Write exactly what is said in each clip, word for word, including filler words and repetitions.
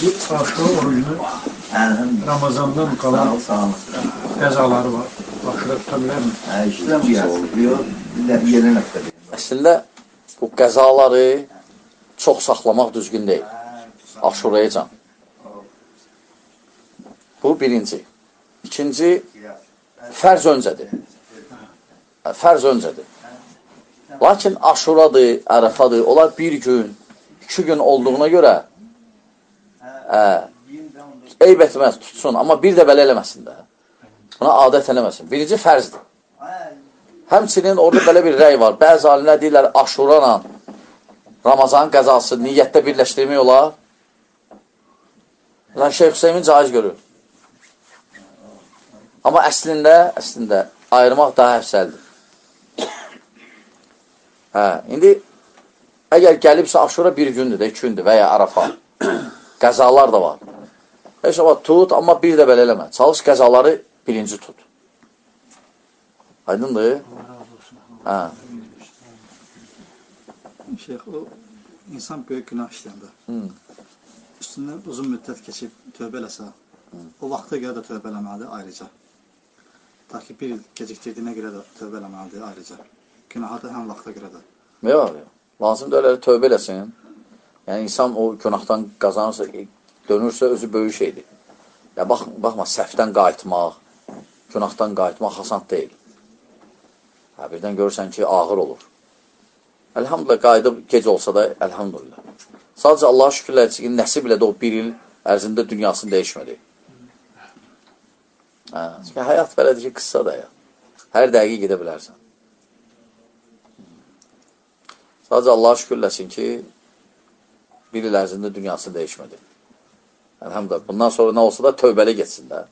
Bir aşura orucunu Ramazandan qalan qəzaları var. Aşura tuta bilər mi? Əslində, bu qəzaları çox saxlamaq düzgün deyil. Aşuraya can. Bu birinci. İkinci, fərz öncədir. Fərz öncədir. Lakin aşuradır, ərəfadır, onlar bir gün, iki gün olduğuna görə ə, eyb etməz, tutsun, amma bir də belə eləməsin də. Buna adət eləməsin. Birinci fərzdir. Həmçinin orada belə bir rəy var. Bəzi alimlər deyirlər, aşurana Ramazan qəzası niyyətdə birləşdirmək olar. Şeyh Hüseymin caiz görür. Amma əslində, əslində ayırmaq daha əfsəldir. Hə, indi əgər gəlibsə aşura bir gündür də, iki gündür və ya Arafa. Qəzalar da var. Heç o tut, amma bir də belə eləmə. Çalış qəzaları birinci tut. Aydındır? Hə. Şeyh, o insan böyük günah işləyəndə üstündən uzun müddət keçib tövbə eləsə, o vaxta görə də tövbə eləməlidir ayrıca. Ta ki, bir il gecikdirdiyinə görə də tövbə eləməlidir ayrıca. Günaha da həm vaxta görə də. Yox, yox. Lazımdır öyle tövbə eləsin. Yəni, insan o günahdan qazanırsa, dönürsə, özü böyük şeydir. Ya, bax, baxma, səhvdən qayıtmaq, günahdan qayıtmaq hasant deyil. Hə, birdən görürsən ki, ağır olur. Əlhamdülillah, qayıdıb gec olsa da, əlhamdülillah. Sadəcə Allah'a şükürlər ki, nəsib ilə də o bir il ərzində dünyasını dəyişmədi. Hə, çünki həyat belədir ki, qıssa da ya. Hər dəqiqə gedə bilərsən. Sadəcə Allah'a şükürləsin ki, bir il ərzində dünyasını dəyişmədi. Əlhamdülillah. Bundan sonra nə olsa da tövbəli geçsin də.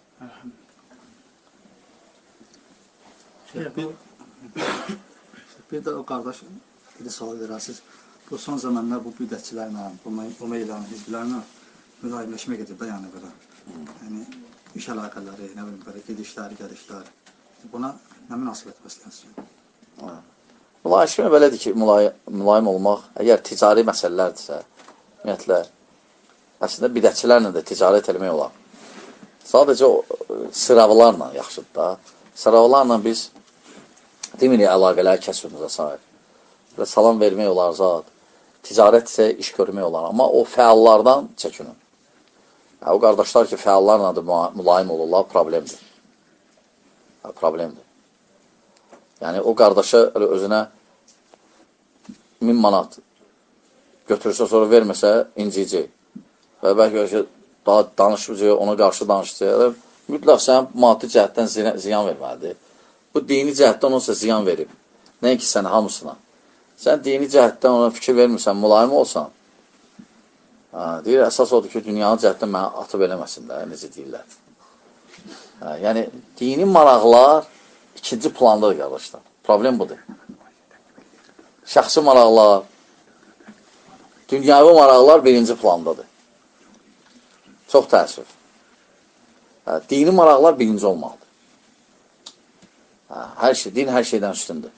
Bir, bir də o qardaş bir sual verəsiniz. Bu son zamanlar bu bidətçilərlə, bu meylərin, hizblərlə mülayimləşmə gedir də, yəni belə. Yəni, iş əlaqələri, nə bilim, belə gedişləri, gəlişləri. Buna nə münasibət bəslənsin? Mülayimləşmə belədir ki, mülayim olmaq, əgər ticari məsələlərdirsə, ümumiyyətlə, əslində bidətçilərlə də ticarət eləmək olar. Sadəcə o sıravlarla yaxşıdır da. Sıravlarla biz demirik əlaqələr kəsbimizə sahib. Salam vermək olar zat. Ticarət isə iş görmək olar. Amma o fəallardan çəkinin. O qardaşlar ki, fəallarla da mülayim olurlar, problemdir. Problemdir. Yəni, o qardaşa özünə min manat götürürsə, sonra verməsə, incici. Və bəlkə ki, daha danışmayacaq, ona qarşı danışacaq. Mütləq sən maddi cəhətdən ziyan verməlidir. Bu, dini cəhətdən onsa ziyan verib. Nəinki sən hamısına. Sən dini cəhətdən ona fikir vermirsən, mülayim olsan, deyir, əsas odur ki, dünyanın cəhətdən mənə atıb eləməsin də, necə deyirlər. Hə, yəni, dini maraqlar ikinci plandadır, qardaşlar. Problem budur. Şəxsi maraqlar, dünyavi maraqlar birinci plandadır. Çox təəssüf. Hə, dini maraqlar birinci olmalıdır. Hə, hər şey, din hər şeydən üstündür.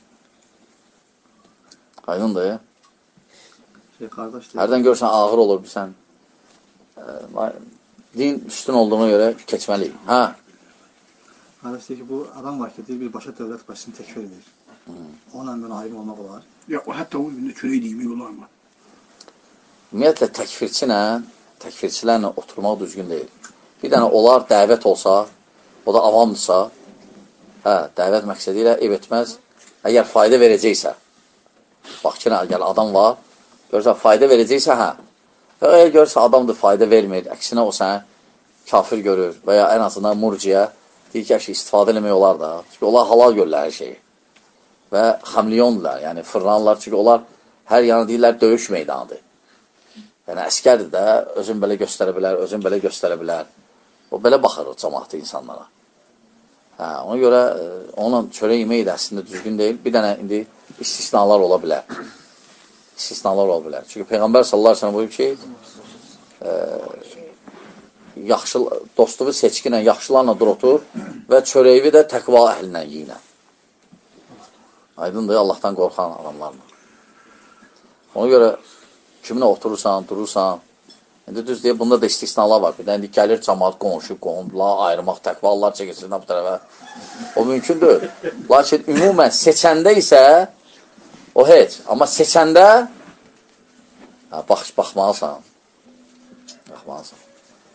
Aydındır. Şey, qardaş deyir. Hərdən görsən, ağır olur sən. E, din üstün olduğuna görə keçməliyik. Hə? Qardaş deyir ki, bu adam var ki, deyir, bir başa dövlət başını təkfir edir. Onunla mülayim olmaq olar. Ya, o hətta o gündə çörək deyimək olar mı? Ümumiyyətlə, təkfirçilə, təkfirçilərlə oturmaq düzgün deyil. Bir dənə onlar dəvət olsa, o da avamdırsa, hə, dəvət məqsədi ilə ev etməz. Əgər fayda verəcəksə, bax ki, əgər adam var, görürsən, fayda verəcəksə, hə. Əgər görürsən, adamdır, fayda vermir, əksinə o sənə kafir görür və ya ən azından murciyə deyir ki, əşi, istifadə eləmək olar da. Çünki onlar halal görürlər hər şeyi. Və xəmliyondular, yəni fırlanırlar. Çünki onlar hər yanı deyirlər, döyüş meydanıdır. Yəni, əskərdir də, özün belə göstərə bilər, özün belə göstərə bilər. O, belə baxır o cəmaatı insanlara. Hə, ona görə onunla çörək yemək də əslində düzgün deyil. Bir dənə indi istisnalar ola bilər. İstisnalar ola bilər. Çünki Peyğəmbər sallallahu əleyhi və səlləm buyurub ki, e, yaxşı, dostuvu seçkinlə, yaxşılarla dur otur və çörəyi də təqva əhlindən yiyinə. Aydındır, Allahdan qorxan adamlarla. Ona görə kiminlə oturursan, durursan, İndi düz deyə, bunda da istisnalar var. Bir də gəlir cəmaat qonşu, qohumla ayırmaq, təqvalar çəkilsin bu tərəfə. O mümkündür. Lakin ümumən seçəndə isə o heç. Amma seçəndə hə, bax, baxmalısan. Baxmalısan.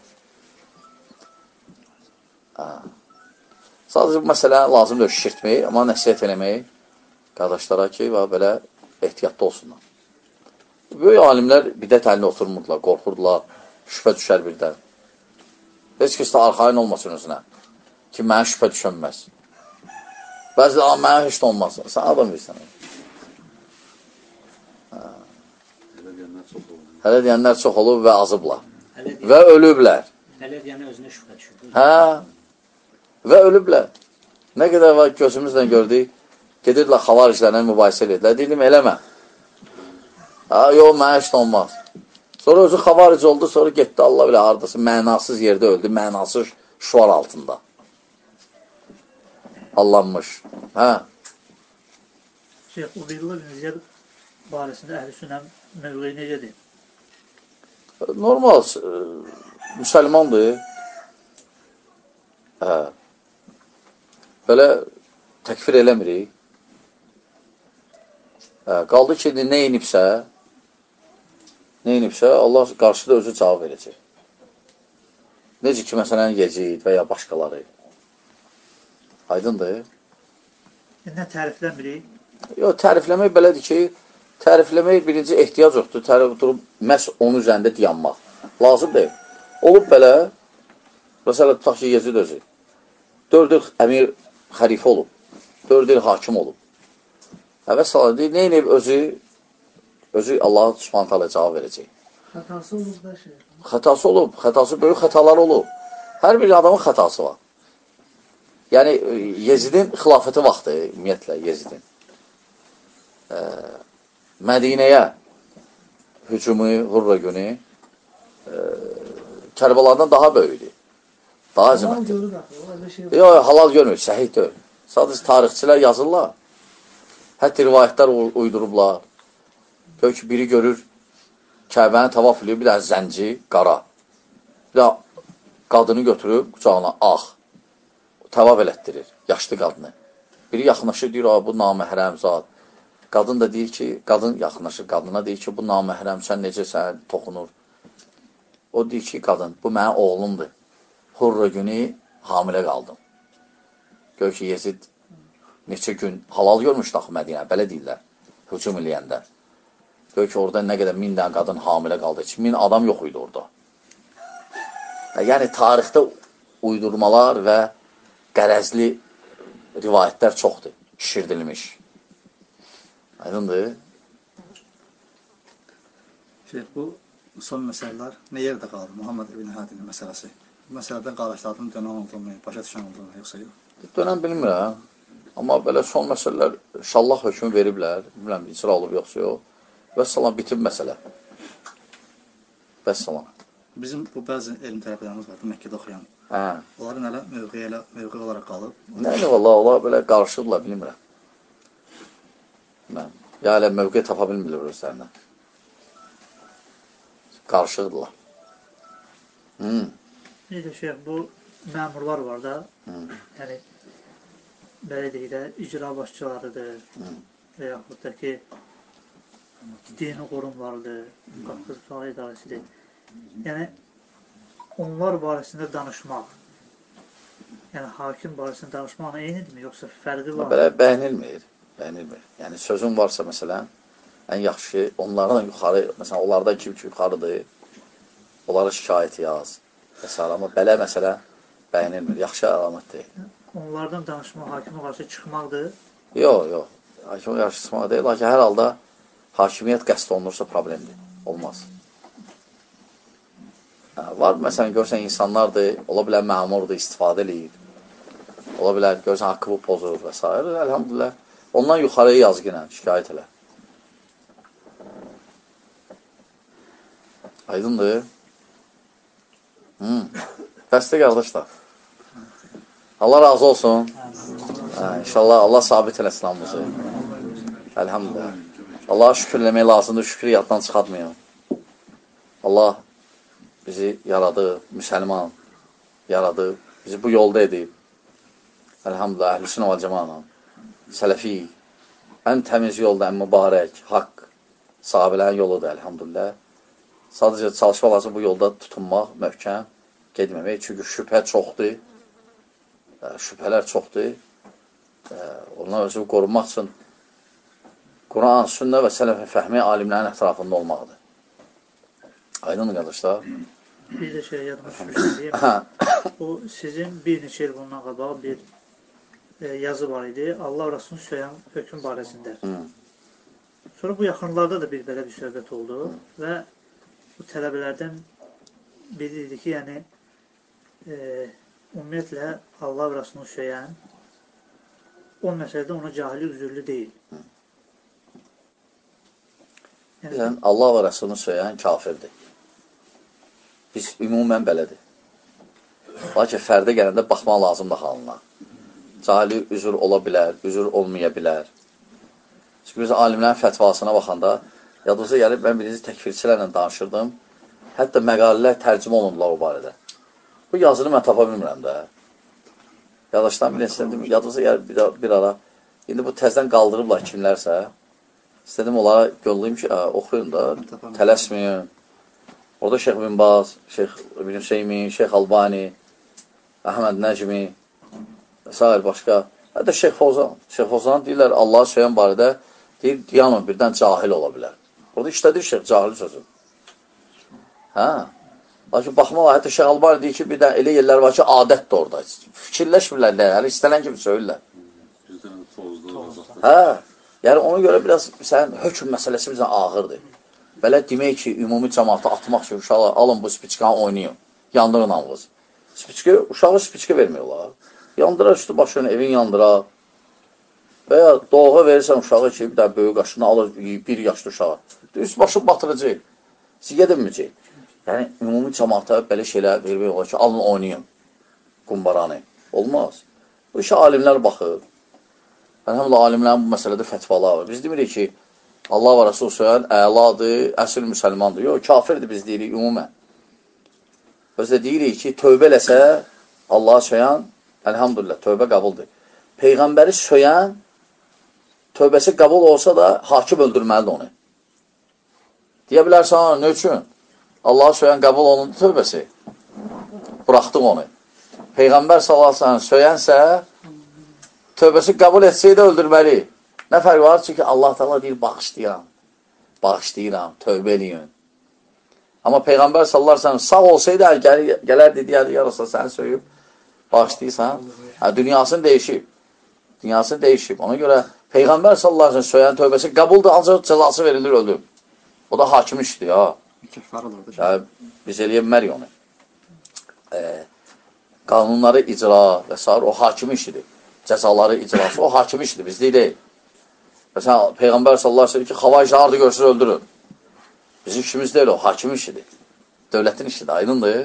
Hə. Sadəcə bu məsələ lazımdır şişirtmək, amma nəsiyyət eləmək qardaşlara ki, və belə ehtiyatda olsunlar. Böyük alimlər bidət əlində oturmurdular, qorxurdular, şübhə düşər birdən. Heç kəs də arxayın olmasın özünə ki, mənə şübhə düşənməz. Bəzi də, mənə heç də olmaz. Sən adam bilsən. Hələ deyənlər çox olub və azıblar. Və ölüblər. Hələ deyənə özünə şübhə düşür. Hə, və ölüblər. Nə qədər var gözümüzlə gördük, gedirdilər xavariclərlə mübahisə edirlər. Deyildim, eləmə. Ha, yox, mənə heç də olmaz. Sonra özü xavaric oldu, sonra getdi, Allah bilə, haradası mənasız yerdə öldü, mənasız şuar altında. Allanmış. Hə? Şeyh Ubeydullah bin Ziyad barəsində əhl-i sünnənin mövqeyi necədir? Normal, müsəlmandır. Hə. Belə təkfir eləmirik. Hə, qaldı ki, nə inibsə, nə inibsə, Allah qarşıda özü cavab verəcək. Necə ki, məsələn, Yezid və ya başqaları. Aydındır. Nə tərifləmirik? Yox, tərifləmək belədir ki, tərifləmək birinci ehtiyac yoxdur. Tərif durub, məhz onun üzərində dayanmaq. Lazım deyil. Olub belə, məsələ tutaq ki, Yezid özü. Dörd il əmir xəlifə olub. Dörd il hakim olub. Əvvəl salam deyil, nə inib özü, özü Allah subhanət hələ cavab verəcək. Xətası olub da şey. Xətası olub, xətası böyük xətalar olub. Hər bir adamın xətası var. Yəni, Yezidin xilafəti vaxtı, ümumiyyətlə, Yezidin. Ə, Mədinəyə hücumu, hurra günü ə, Kərbəlardan daha böyükdür. Daha əzəmətdir. Yox, halal görmür, şəhid deyil. Sadəcə tarixçilər yazırlar. Hətta rivayətlər uydurublar. Gör ki, biri görür, Kəbəni tavaf eləyir, bir dənə zənci, qara. Bir də qadını götürüb, qucağına ağ. Tavaf elətdirir, yaşlı qadını. Biri yaxınlaşır, deyir, bu naməhrəm zat. Qadın da deyir ki, qadın yaxınlaşır, qadına deyir ki, bu naməhrəm, sən necəsən, toxunur. O deyir ki, qadın, bu mənim oğlumdur. Hurra günü hamilə qaldım. Gör ki, Yezid neçə gün halal görmüşdü axı Mədinə, belə deyirlər, hücum eləyəndə. Gör ki, orada nə qədər min dənə qadın hamilə qaldı. Heç min adam yox idi orada. Yəni, tarixdə uydurmalar və qərəzli rivayətlər çoxdur, şişirdilmiş. Aydındır? Şeyh, bu son məsələlər nə yerdə qaldı? Muhammed ibn Hadinin məsələsi. Bu məsələdən qardaşlarının dönən olduğunu, başa düşən olduğunu, yoxsa yox? Dönən bilmirəm. Amma belə son məsələlər inşallah hökmü veriblər. Bilmirəm, icra olub yoxsa yox. Vəssalam, bitib məsələ. Vəssalam. Bizim bu bəzi elm tələbələrimiz vardı, Məkkədə oxuyan. Hə. Onların hələ mövqeyi, mövqeyi olaraq qalıb. Nə ilə valla, onlar belə qarışırlar, bilmirəm. Mən, ya hələ mövqe tapa bilmirlər özlərindən. Qarışırdılar. Hmm. Necə şeyh, bu məmurlar var da, hmm. yəni, belə deyək də, icra başçılarıdır hmm. və yaxud da ki, dini qorumlarıdır, qapı sual idarəsidir. Yəni, onlar barəsində danışmaq, yəni, hakim barəsində danışmaqla eynidirmi, yoxsa fərqi var? Belə bəyənilmir, bəyənilmir. Yəni, sözün varsa, məsələn, ən yaxşı, onlardan yuxarı, məsələn, onlardan kim-kim yuxarıdır, onlara şikayət yaz, və s. Amma belə məsələ bəyənilmir, yaxşı əlamət deyil. Onlardan danışmaq, hakimə qarşı çıxmaqdır? Yox, yox, hakimə qarşı çıxmaq deyil, lakin hər halda hakimiyyət qəsd olunursa problemdir, olmaz. Hə, var, məsələn, görsən, insanlardır, ola bilər məmurdur, istifadə eləyir, ola bilər, görsən, haqqı bu pozur və s. Əlhamdülillah, ondan yuxarıya yazgı ilə şikayət elə. Aydındır? Hmm. Bəsdir, qardaşlar. Allah razı olsun. Hə, inşallah Allah sabit elə İslamımızı. Əlhamdülillah. Allah'a şükür eləmək lazımdır, şükür yaddan çıxartmayın. Allah bizi yaradıb, müsəlman yaradıb, bizi bu yolda edib. Elhamdülillah, əhl-i sünnə vəl cəmaə, sələfi, ən təmiz yolda, ən mübarək, haqq, sahabələrin yoludur, elhamdülillah. Sadəcə çalışma lazım bu yolda tutunmaq, möhkəm, gedməmək. Çünki şübhə çoxdur, şübhələr çoxdur. Ondan özü qorunmaq üçün Quran, sünnə və sələfin fəhmi alimlərin ətrafında olmaqdır. Aydın qardaşlar? Bir də şey yadıma düşmüşdür. Bu sizin bir neçə il bundan qabaq bir e, yazı var idi. Allah Rasulunu söyən hökm barəsində. Sonra bu yaxınlarda da bir belə bir söhbət oldu və bu tələbələrdən biri dedi ki, yəni e, ümumiyyətlə Allah Rasulunu söyən o məsələdə ona cahili üzürlü deyil. Yəni, yəni Allah və Rasulunu söyən kafirdir. Biz ümumən belədir. Lakin fərdə gələndə baxmaq lazımdır halına. Cahili üzür ola bilər, üzür olmaya bilər. Çünki biz alimlərin fətvasına baxanda, yadınıza gəlib, mən birinizi təkfirçilərlə danışırdım. Hətta məqalələr tərcümə olundular o barədə. Bu yazını mən tapa bilmirəm də. Yadaşdan bilinsin, yadınıza gəlib bir, bir ara. İndi bu təzdən qaldırıblar kimlərsə. İstədim onlara yollayayım ki, oxuyun da, tələsməyin. Orada Şeyx bin Baz, Şeyx İbn Hüseymin, Şeyx Albani, Əhməd Nəcmi və s. başqa. Hətta Şeyx Fozan. Şeyx Fozan deyirlər, Allah'ı söyən barədə deyir, diyanın birdən cahil ola bilər. Orada işlədir Şeyx cahil sözü. Hə? Lakin baxmalar, hətta Şeyx Albani deyir ki, bir də elə yerlər var ki, adətdir orada. Fikirləşmirlər, hələ istənən kimi söyürlər. Hə? Yəni, ona görə biraz sənin hökm məsələsi bizdən ağırdır. Belə demək ki, ümumi cəmaatı atmaq üçün uşaqlar, alın bu spiçkanı oynayın, yandırın alınız. Spiçki, uşağı spiçki vermiyorlar. Yandırar üstü başını, evin yandırar. Və ya doğuğa verirsən uşağı ki, bir də böyük qaşını alır, bir yaşlı uşağı. Üst başı batıracaq, siyə deməyəcək. Yəni, ümumi cəmaata belə şeylər vermək olar ki, alın oynayın qumbaranı. Olmaz. Bu işə alimlər baxır. Əlhamdülillah, alimlərin bu məsələdə fətvalar var. Biz demirik ki, Allah və Rasul söyən əladır, əsl müsəlmandır. Yox, kafirdir biz deyirik ümumən. Özdə deyirik ki, tövbə eləsə, Allah'a söyən, əlhamdülillah, tövbə qabuldur. Peyğəmbəri söyən, tövbəsi qabul olsa da, hakim öldürməlidir onu. Deyə bilərsən, nə üçün? Allah'a söyən qabul olundu tövbəsi. Buraxdıq onu. Peyğəmbər sallallahu söyənsə, tövbəsi qabul etsəydə öldürməli. Nə fərq var? Çünki Allah Teala deyir, bağışlayıram. Bağışlayıram, tövbə eləyin. Amma Peyğəmbər sallallahu aleyhi ve sellem sağ olsaydı, gəl, gələrdi, deyərdi, yarasa səni söyüb, bağışlayırsan. Hə, dünyasını dəyişib. Dünyasını dəyişib. Ona görə Peyğəmbər sallallahu aleyhi ve sellem söyən tövbəsi qəbuldur, ancaq cəzası verilir, ölüm. O da hakim işdir, ya. Yəni, biz eləyəmərik onu. E, qanunları icra və s. o hakim işidir. Cəzaları icrası, o hakim işidir, biz deyil. Məsələn, Peyğəmbər sallallahu aleyhi ve sellem ki, xavayicə harada görsün, öldürün. Bizim işimiz deyil, o hakim işidir. Dövlətin işidir, aydındır.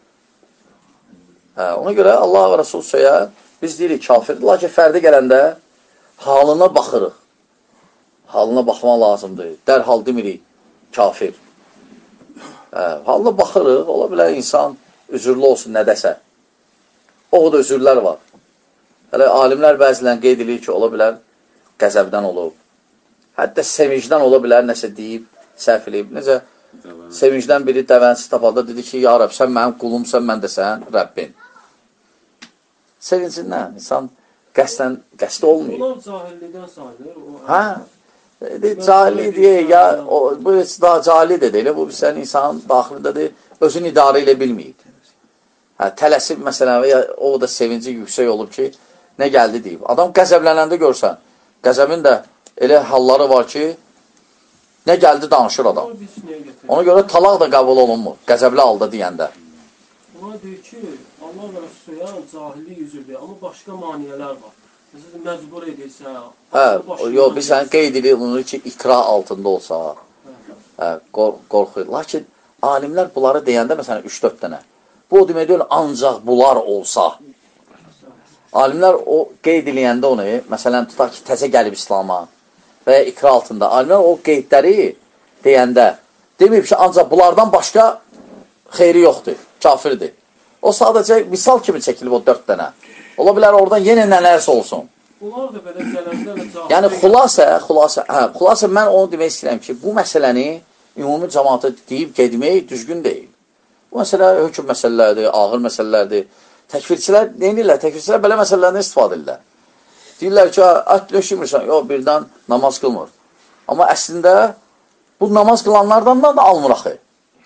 Hə, ona görə Allah və Rasul söyər, biz deyirik kafirdir. Lakin fərdi gələndə halına baxırıq. Halına baxmaq lazımdır. Dərhal demirik kafir. Hə, halına baxırıq, ola bilər insan üzürlü olsun nədəsə. O da üzürlər var. Hələ alimlər bəzilən qeyd edir ki, ola bilər qəzəbdən olub. Hətta sevincdən ola bilər, nəsə deyib, səhv eləyib. Necə? Sevincdən biri dəvənsi tapalda dedi ki, ya Rəbb, sən mənim qulumsan, mən də sən Rəbbin. Sevincindən, insan qəsdən, qəsdə olmuyor. Onlar cahillikdən sayılır. Hə? Cahillik deyək, ya, o, bu daha cahillik də deyil, bu sən insanın daxilindədir, özünü idarə ilə bilməyib. Hə, tələsib, məsələn, ya, o da sevinci yüksək olub ki, nə gəldi deyib. Adam qəzəblənəndə görsən, qəzəbin də elə halları var ki, nə gəldi danışır adam. Ona görə talaq da qəbul olunmur, qəzəbli halda deyəndə. Ona deyir ki, Allah və Rəsulüyə cahillik üzürdür, amma başqa maniyələr var. Məsələn, məcbur edirsə... Hə, yox, biz sən qeyd edilir ki, ikra altında olsa, hə, qorxuyur. Lakin alimlər bunları deyəndə, məsələn, üç dörd dənə, bu o demək deyil, ancaq bunlar olsa. Alimlər o qeyd eləyəndə onu, məsələn, tutaq ki, təzə gəlib İslama və ya ikra altında, alimlər o qeydləri deyəndə deməyib ki, ancaq bunlardan başqa xeyri yoxdur, kafirdir. O sadəcə misal kimi çəkilib o dörd dənə. Ola bilər oradan yenə nələrsə olsun. Bunlar da belə gələndə cavab. Yəni xülasə, xülasə, hə, xülasə mən onu demək istəyirəm ki, bu məsələni ümumi cəmaata deyib gedmək düzgün deyil. Bu məsələ hökm məsələlərdir, ağır məsələlərdir. Təkfirçilər nə edirlər? Təkfirçilər belə məsələlərdən istifadə edirlər. Deyirlər ki, ət döşümürsən, yox, birdən namaz qılmır. Amma əslində bu namaz qılanlardan da almır axı.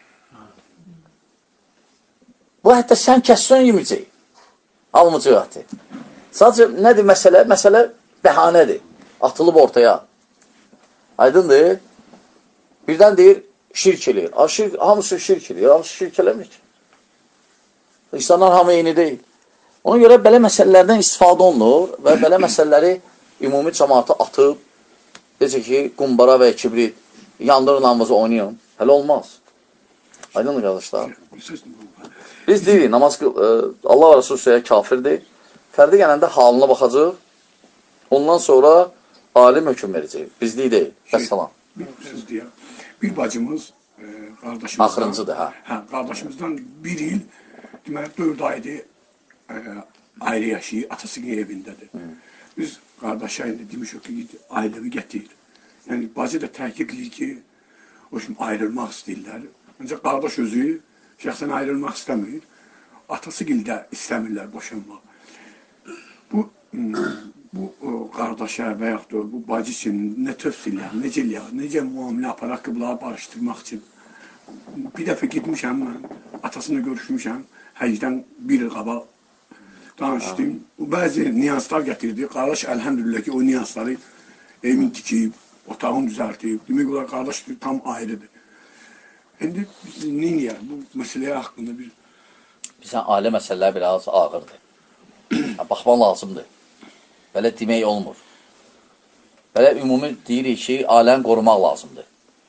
Bu hətta sən kəssən yeməyəcək. Almıcıq ətə. Sadəcə nədir məsələ? Məsələ bəhanədir. Atılıb ortaya. Aydındır. Birdən deyir, şirk eləyir. Şirk, hamısı şirk eləyir. Hamısı şirk eləmir ki. İnsanlar hamı eyni deyil. Ona görə belə məsələlərdən istifadə olunur və belə məsələləri ümumi cəmaata atıb, necə ki, qumbara və kibrit, yandırın namazı oynayın. Hələ olmaz. Aydındır, qardaşlar. Biz deyirik, namaz Allah və Rasul söylə kafirdir. Fərdi gələndə halına baxacaq, ondan sonra alim hökum verəcək. Bizlik deyil. Vəssalam. Siz deyək, bir bacımız, e, qardaşımızdan... Axırıncıdır, hə. Hə, qardaşımızdan bir il, deməli, dörd aydır e, ayrı yaşayır, atasının evindədir. Hı. Biz qardaşa indi demişik ki, ailəvi gətirir. Yəni, bacı da təhqiq edir ki, o şimdi ayrılmaq istəyirlər. Ancaq qardaş özü şəxsən ayrılmaq istəmir. Atası gildə istəmirlər boşanmaq. Bu, bu qardaşa və yaxud da bu bacı üçün nə tövsiyələr, necə eləyək, necə müamilə aparaq ki, bunları barışdırmaq üçün. Bir dəfə gitmişəm mən, atasını görüşmüşəm, həcdən bir il qabaq danışdım. Bəzi nüanslar gətirdi. Qardaş, əlhəmdülillah ki, o nüansları evin tikib, otağını düzəltib. Demək olar, qardaş tam ayrıdır. İndi biz nə eləyək? Bu məsələyə haqqında bir... Bizən ailə məsələləri biraz ağırdır. Baxman lazımdır. Belə demək olmur. Belə ümumi deyirik ki, ailəni qorumaq lazımdır.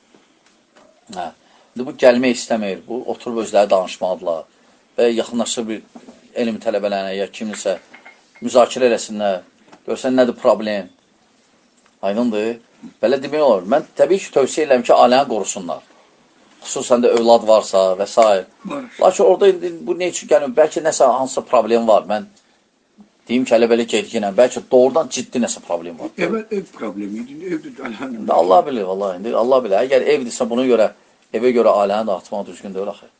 Hə. İndi bu gəlmək istəmir, bu oturub özləri danışmalıdırlar və yaxınlaşır bir elm tələbələrinə ya kiminsə müzakirə eləsinlər, görsən nədir problem, aydındır. Belə demək olur. Mən təbii ki, tövsiyə edirəm ki, ailəni qorusunlar. Xüsusən də övlad varsa və s. Lakin orada bu ne üçün gəlmir? Bəlkə nəsə hansısa problem var. Mən deyim ki, elə belə gedginə, bəlkə doğrudan ciddi nəsə problem var. Evet, ev problemi idi. Evdir, əlhəmdülillah. Allah bilir, vallahi indi. Allah bilir. Əgər evdirsə buna görə, evə görə ailəni dağıtmaq düzgün deyil axı.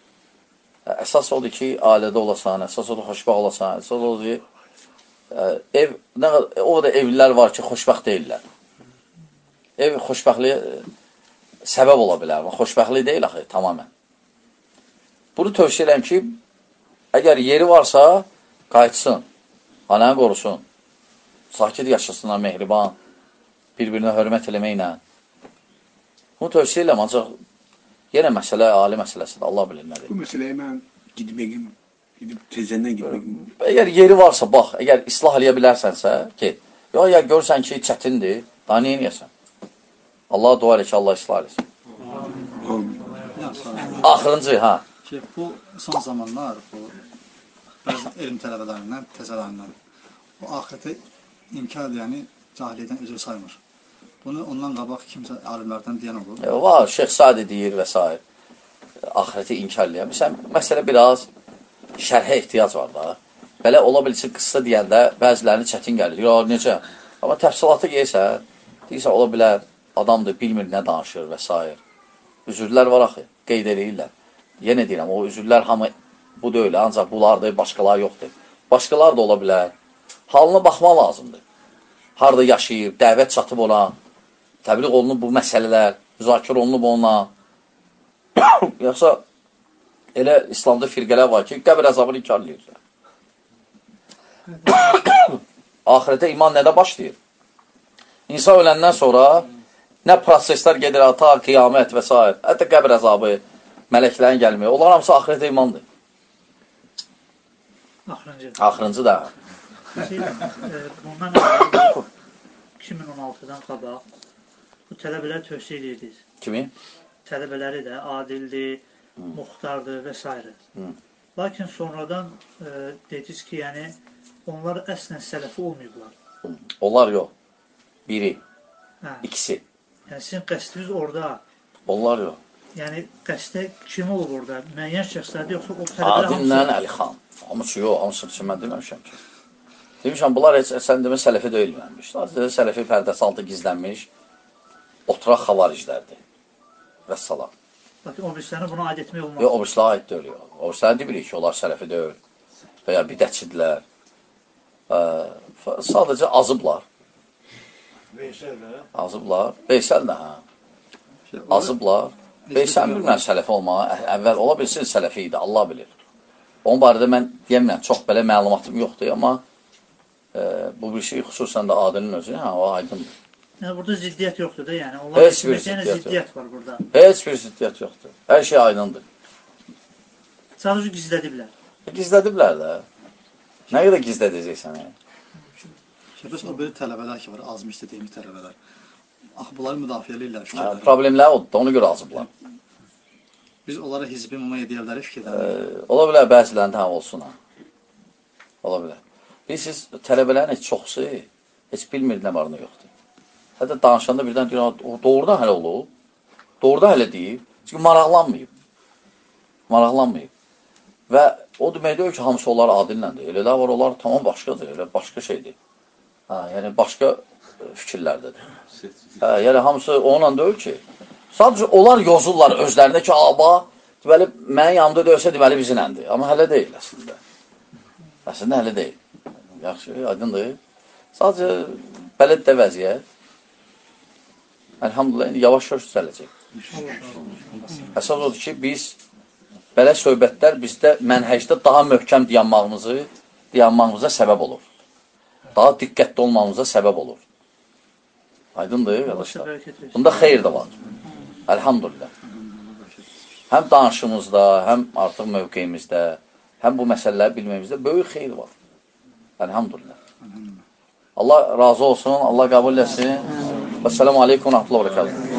Əsas odur ki, ailədə olasan, əsas odur xoşbəxt olasan, əsas odur ki, ev, nə qədər, o da evlilər var ki, xoşbəxt deyirlər. Ev xoşbəxtliyə səbəb ola bilər, xoşbəxtlik deyil axı, tamamən. Bunu tövsiyə edirəm ki, əgər yeri varsa, qayıtsın, ailəni qorusun, sakit yaşasınlar, mehriban, bir-birinə hörmət eləməklə. Bunu tövsiyə edirəm, ancaq yenə məsələ, ali məsələsidir, Allah bilir nədir. Bu məsələyə mən gidməyim, gidib tezəndən gitməyim. Əgər yeri varsa, bax, əgər islah eləyə bilərsənsə, get. Ya, ya görsən ki, çətindir, daha niyə niyəsən? Allah dua elə ki, Allah islah eləsin. Axırıncı, hə. Ki, bu son zamanlar, bu bəzi elm tələbələrindən, təzələrindən, bu ahireti inkar edəni cahiliyyədən üzr saymır. Bunu ondan qabaq kimsə alimlərdən deyən olur. E, var, Şeyx Sadi deyir və s. Ahireti inkar eləyən. Məsələn, məsələ biraz şərhə ehtiyac var da. Belə ola bilsin, qıssa deyəndə bəzilərini çətin gəlir. Ya, necə? Amma təfsilatı geysə, deyirsə, ola bilər, adamdır, bilmir nə danışır və s. Üzürlər var axı, qeyd eləyirlər. Yenə deyirəm, o üzürlər hamı bu deyil, ancaq bunlardır, başqaları yoxdur. Başqalar da ola bilər. Halına baxmaq lazımdır. Harada yaşayır, dəvət çatıb ona, təbliğ olunub bu məsələlər, müzakirə olunub ona. Yoxsa elə İslamda firqələr var ki, qəbir əzabını inkar edirlər. Ahirətə iman nədə başlayır? İnsan öləndən sonra nə proseslər gedir, ta qiyamət və s. Hətta qəbir əzabı, mələklərin gəlməyi. Onlar hamısı ahirətə imandır. Axırıncı. Axırıncı da. Şey, e, bundan əvvəl iki min on altıdan qabaq bu tələbələr tövsiyə edirdiniz. Kimi? Tələbələri də adildir, hmm. muxtardır və s. Hmm. Lakin sonradan e, dediniz ki, yəni onlar əslən sələfi olmayıblar. Hmm. Onlar yox. Biri, hə. ikisi. Yəni sizin qəsdiniz orada. Onlar yox. yəni qəsdə kim olur burada? Müəyyən şəxslərdir, yoxsa o tələbələr Adillə Əlixan. Hamısı yox, hamısı üçün mən deməmişəm ki. Demişəm, bunlar heç, sən demə sələfi deyilməmiş. Sələfi pərdəsi altı gizlənmiş, oturaq xavariclərdir. Və salam. Lakin o birislərini buna aid etmək olmaz. Yox, o birislərə aid deyil. Yox. O birislərə deyirik ki, onlar sələfi deyil. Və ya bidətçidirlər. Sadəcə azıblar. Veysel də. Azıblar. Veysel də, hə. Azıblar. Veysel bilmən sələfi olmağa. Əvvəl ola bilsin sələfi idi, Allah bilir. Onun barədə mən deyəməyəm, çox belə məlumatım yoxdur, amma e, bu bir şey xüsusən də Adilin özü, hə, o aydındır. Yəni, burada ziddiyyət yoxdur da, yəni. Onlar Heç bir ziddiyyət, ziddiyyət var burada. Heç bir ziddiyyət yoxdur. Hər şey aydındır. Sadəcə gizlədiblər. Gizlədiblər də. Nə qədər gizlədəcəksən? Şəbəs, o belə tələbələr ki var, azmış dediyimiz tələbələr. Ax, bunları müdafiələyirlər fikirləri. Problemlər odur, ona görə azıblar. Biz onlara hizbi mümə ediyələri E, fikirləri. ola bilər, bəzilərində həm olsun, ha. Ola bilər. Bilirsiniz, tələbələrin heç çoxsu heç bilmir nə var, nə yoxdur. Hətta danışanda birdən deyir, o doğrudan hələ olub, doğrudan hələ deyib, çünki maraqlanmayıb. Maraqlanmayıb. Və o demək deyil ki, hamısı onlar adilləndir. Elə də var, onlar tamam başqadır, elə başqa şeydir. Ha, yəni, başqa fikirlərdədir. Hə, yəni, hamısı onunla deyil ki, sadəcə onlar yozurlar özlərində ki, aba, deməli, mənim yanımda döysə, deməli, bizimləndir. Amma hələ deyil, əslində. Əslində, hələ deyil. Yaxşı, aydındır. Sadəcə, belədir vəziyyət. Əlhamdülillah, indi yavaş-yavaş düzələcək. Əsas odur ki, biz belə söhbətlər bizdə mənhəcdə daha möhkəm dayanmağımızı, dayanmağımıza səbəb olur. Daha diqqətli olmağımıza səbəb olur. Aydındır, qardaşlar. Bunda xeyir də var. Əlhamdülillah. Həm danışımızda, həm artıq mövqeyimizdə, həm bu məsələləri bilməyimizdə böyük xeyir var. Əlhamdülillah. Allah razı olsun, Allah qəbul etsin. Vəssalamu aleykum və rəhmətullah və bərəkatuhu.